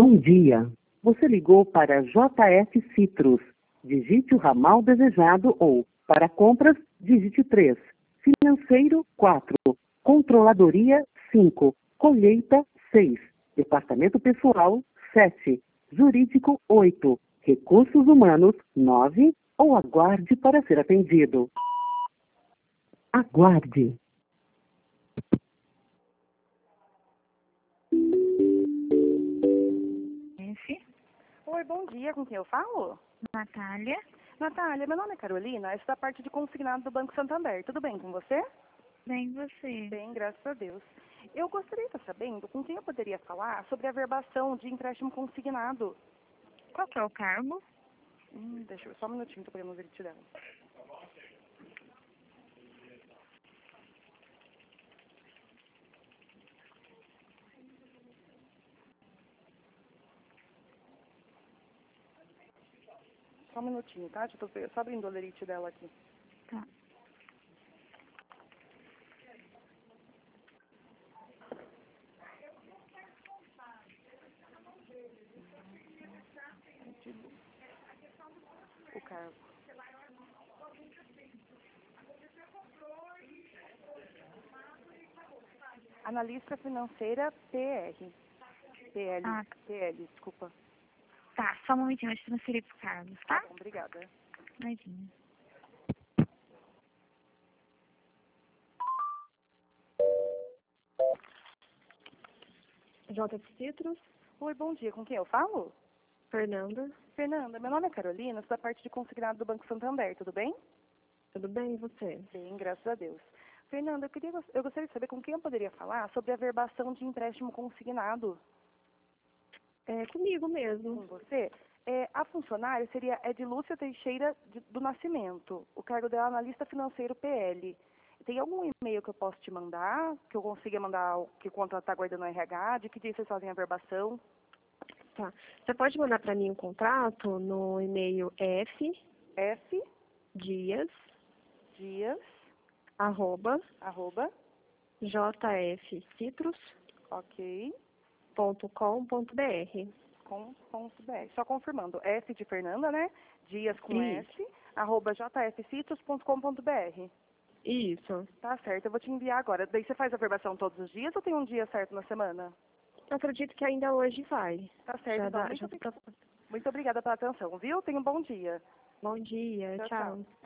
Bom dia. Você ligou para JF Citrus. Digite o ramal desejado ou, para compras, digite 3. Financeiro, 4. Controladoria, 5. Colheita, 6. Departamento Pessoal, 7. Jurídico, 8. Recursos Humanos, 9. Ou aguarde para ser atendido. Aguarde. Oi, bom dia. Com quem eu falo? Natália. Natália, meu nome é Carolina. Essa é da parte de consignado do Banco Santander. Tudo bem com você? Bem, você? Bem, graças a Deus. Eu gostaria de estar sabendo com quem eu poderia falar sobre a verbação de empréstimo consignado. Qual que é o cargo? Deixa eu só um minutinho, tô pegando o verite dela. Só um minutinho, tá? Deixa eu tô só abrindo o lerite dela aqui. Tá. O cargo. Analista financeira PR. PL. Ah, PL, desculpa. tá. Só um momentinho, eu te transferi pro Carlos, tá? Tá bom, obrigada. Imagina. JF Citrus, Oi, bom dia. Com quem eu falo? Fernanda, Fernanda, meu nome é Carolina, sou da parte de consignado do Banco Santander, tudo bem? tudo bem e você? Bem, graças a Deus. Fernanda, eu gostaria de saber com quem eu poderia falar sobre a verbação de empréstimo consignado É comigo com mesmo. você. A funcionária seria Edilúcia Teixeira do Nascimento. O cargo dela é analista financeiro PL. Tem algum e-mail que eu posso te mandar, que eu consiga mandar, que o contrato está guardando o RH, de que dia vocês fazem a verbação? Tá. Você pode mandar para mim o contrato no e-mail F, fdias, dias, arroba, arroba, ok, jfcitrus.com.br. com.br. Só confirmando, F de Fernanda, né? Dias com Isso. S, arroba jfcitrus.com.br. Isso. Tá certo, eu vou te enviar agora. Daí você faz a verbação todos os dias ou tem um dia certo na semana? Eu acredito que ainda hoje vai. Tá certo, Já então. dá, já dá pra... Muito obrigada pela atenção, viu? Tenha um bom dia. Bom dia, Tchau, tchau. tchau.